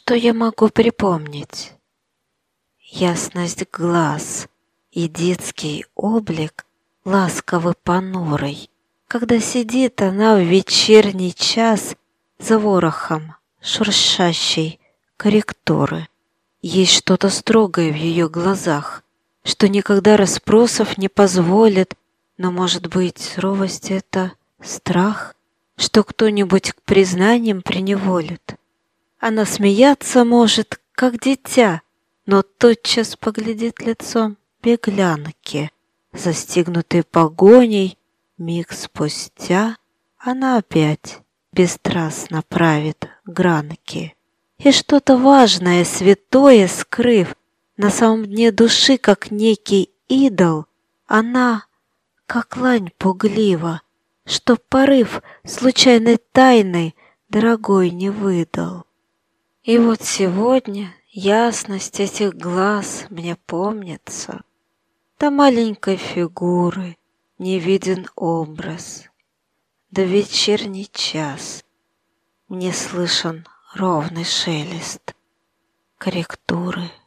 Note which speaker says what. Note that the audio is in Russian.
Speaker 1: что я могу припомнить? Ясность глаз и детский облик ласковый понурый, когда сидит она в вечерний час за ворохом шуршащей корректуры. Есть что-то строгое в ее глазах, что никогда расспросов не позволит, но, может быть, ровость — это страх, что кто-нибудь к признаниям приневолит. Она смеяться может, как дитя, но тотчас поглядит лицом беглянки, застигнутой погоней. Миг спустя она опять бесстрастно правит гранки. И что-то важное, святое скрыв, на самом дне души, как некий идол, она, как лань пуглива, чтоб порыв случайной тайны дорогой не выдал. И вот сегодня ясность этих глаз мне помнится, до маленькой фигуры не виден образ, до вечерний час мне слышен ровный шелест корректуры.